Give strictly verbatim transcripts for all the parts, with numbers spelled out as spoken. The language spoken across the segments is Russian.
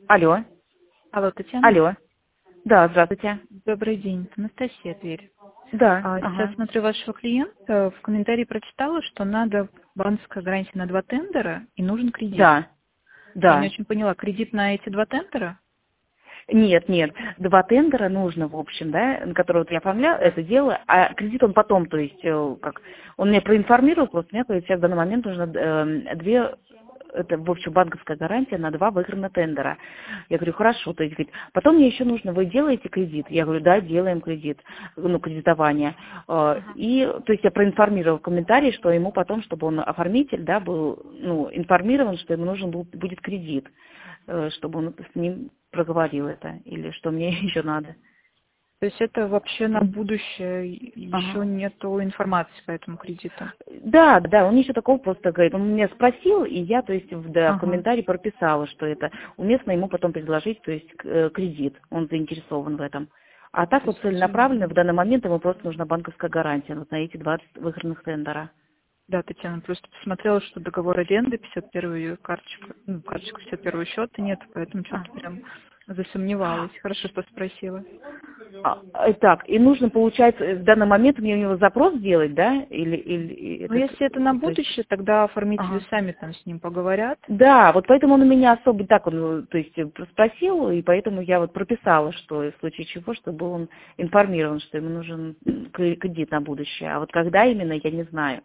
Алло. Алло, Татьяна? Алло. Да, здравствуйте. Добрый день, это Анастасия, Тверь. Да. А, Ага. Сейчас смотрю вашего клиента, в комментарии прочитала, что надо банковская гарантия на два тендера и нужен кредит. Да. Я не Да. очень поняла, кредит на эти два тендера? Нет, нет. Два тендера нужно, в общем, да, на которые вот я оформляю это дело, а кредит он потом, то есть, э, как, он меня проинформировал, просто мне, говорит, сейчас в данный момент нужно э, две, это, в общем, банковская гарантия на два выигранных тендера. Я говорю, хорошо, то есть, говорит, потом мне еще нужно, вы делаете кредит? Я говорю, да, делаем кредит, ну, кредитование. Э, И, то есть, я проинформировала в комментарии, что ему потом, чтобы он, оформитель, да, был, ну, информирован, что ему нужен был, будет кредит, э, чтобы он с ним проговорил это, или что мне еще надо. То есть это вообще на будущее, еще Ага. нету информации по этому кредиту? Да, да, он ничего такого просто говорит. Он меня спросил, и я, то есть, в, да, в Ага. комментарии прописала, что это уместно ему потом предложить, то есть, к- э, кредит. Он заинтересован в этом. А так То вот есть, целенаправленно в данный момент ему просто нужна банковская гарантия вот на эти двадцать выигранных тендера. да, Татьяна, просто посмотрела, что договор аренды, пятьдесят первую карточку, ну, карточку пятьдесят первого счета нет, поэтому что-то прям засомневалась. Хорошо, что спросила. А, э, так, и нужно, получается, в данный момент мне у него запрос сделать, да? Или, или и Ну, этот, если это на то есть, будущее, тогда оформители ага. сами там с ним поговорят. Да, вот поэтому он у меня особо так, он, то есть, спросил, и поэтому я вот прописала, что в случае чего, чтобы он информирован, что ему нужен кредит на будущее. А вот когда именно, я не знаю.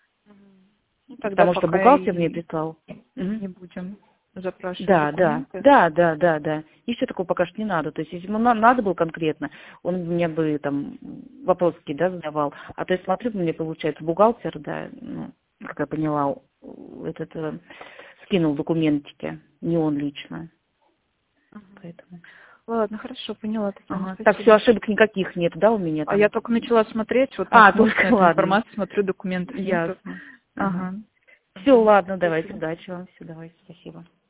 Ну, тогда Потому что пока бухгалтер мне и прислал. не Мгм. будем запрашивать Да, да, документы. да, да, да, да. Еще такого пока что не надо. То есть, если ему на- надо было конкретно, он мне бы там вопросы да, задавал. А то есть, смотрю, мне получается бухгалтер, да, ну, как я поняла, этот э, скинул документики, не он лично. Поэтому. Ладно, хорошо, поняла, Татьяна, Ага. Так, все, спасибо. ошибок никаких нет, да, у меня А я там? только начала смотреть, вот А, наткнулась только на эту ладно. информацию, смотрю, документов нету. Ясно. Ага. Ага. Все, ладно, давайте, Спасибо. удачи вам, все, давайте, спасибо.